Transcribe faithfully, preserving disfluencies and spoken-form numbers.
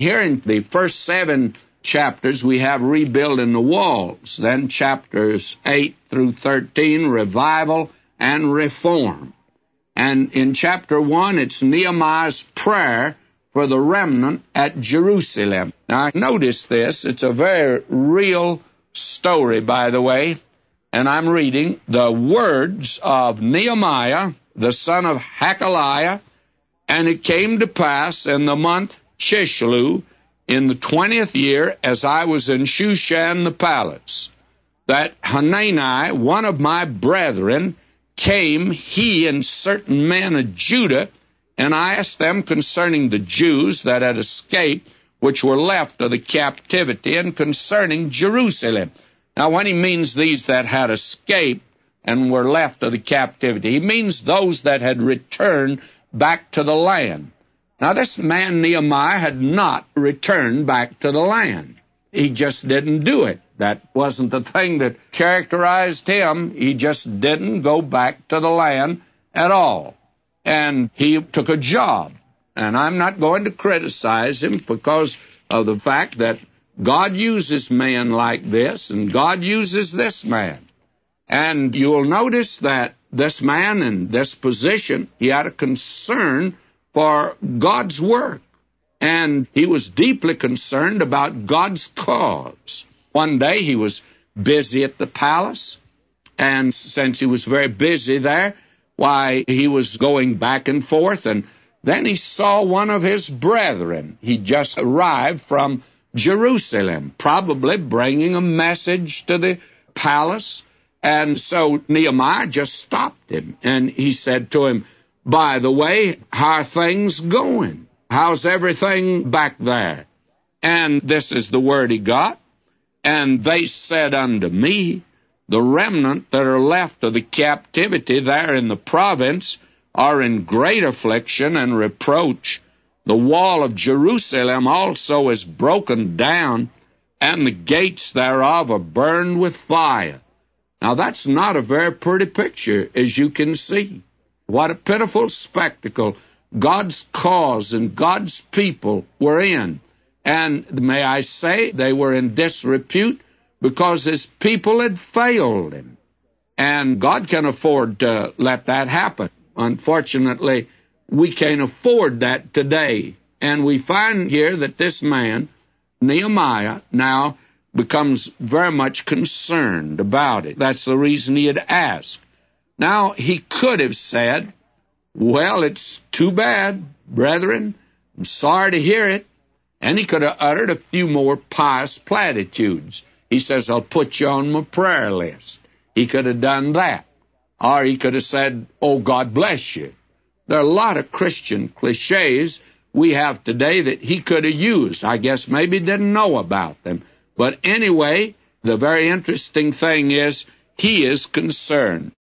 here in the first seven chapters, we have rebuilding the walls. Then chapters eight through thirteen, revival and reform. And in chapter one, it's Nehemiah's prayer for the remnant at Jerusalem. Now, notice this. It's a very real story, by the way. And I'm reading the words of Nehemiah, the son of Hakaliah. And it came to pass in the month Chislev, in the twentieth year, as I was in Shushan the palace, that Hanani, one of my brethren, came, he and certain men of Judah, and I asked them concerning the Jews that had escaped, which were left of the captivity, and concerning Jerusalem. Now, when he means these that had escaped and were left of the captivity, he means those that had returned back to the land. Now, this man Nehemiah had not returned back to the land. He just didn't do it. That wasn't the thing that characterized him. He just didn't go back to the land at all. And he took a job. And I'm not going to criticize him because of the fact that God uses men like this, and God uses this man. And you'll notice that this man in this position, he had a concern for God's work. And he was deeply concerned about God's cause. One day he was busy at the palace, and since he was very busy there, why, he was going back and forth, and then he saw one of his brethren. He just arrived from Jerusalem, probably bringing a message to the palace. And so Nehemiah just stopped him, and he said to him, "By the way, how are things going? How's everything back there?" And this is the word he got. "And they said unto me, the remnant that are left of the captivity there in the province are in great affliction and reproach. The wall of Jerusalem also is broken down, and the gates thereof are burned with fire." Now, that's not a very pretty picture, as you can see. What a pitiful spectacle God's cause and God's people were in. And may I say, they were in disrepute because his people had failed him. And God can afford to let that happen. Unfortunately, we can't afford that today. And we find here that this man, Nehemiah, now becomes very much concerned about it. That's the reason he had asked. Now, he could have said, "Well, it's too bad, brethren. I'm sorry to hear it." And he could have uttered a few more pious platitudes. He says, "I'll put you on my prayer list." He could have done that. Or he could have said, "Oh, God bless you." There are a lot of Christian cliches we have today that he could have used. I guess maybe didn't know about them. But anyway, the very interesting thing is he is concerned.